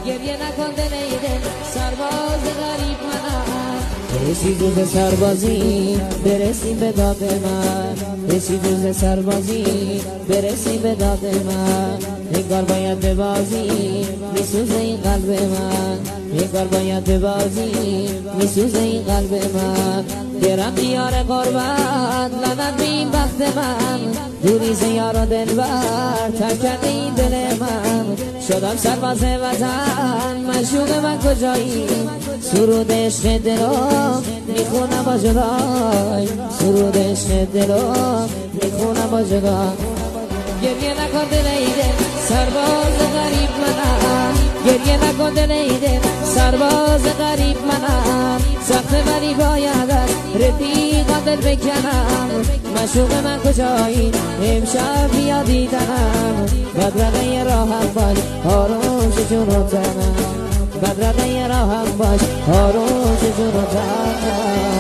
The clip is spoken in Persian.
گریه نکن دل ایده سرباز غریب منم. رسید روز سربازی برسی به داد من، رسید روز سربازی برسی به داد من. انگار باید ببازی میسوزه این قلب من، انگار باید ببازی میسوزه این قلب من. برم دیار قربت لعنت به این بخت من، دوری ز یار و دلبر ترک کرده این دل من. شدم سرباز وطن مشوق من کجایی، سرود عشق دلو میخونم با جدای، سرود عشق دلو میخونم با جدای. گریه نکن دل ایده سرباز غریب منم، گریه نکن دل ایده سرباز غریب منم. سخت ولی باید از رفیقم دل بکنم، مشوق من کجایی امشب بیا دیدنم. بدرقه راهم باش آروم جون رو تنم، بدرقه راهم باش آروم جون رو تنم.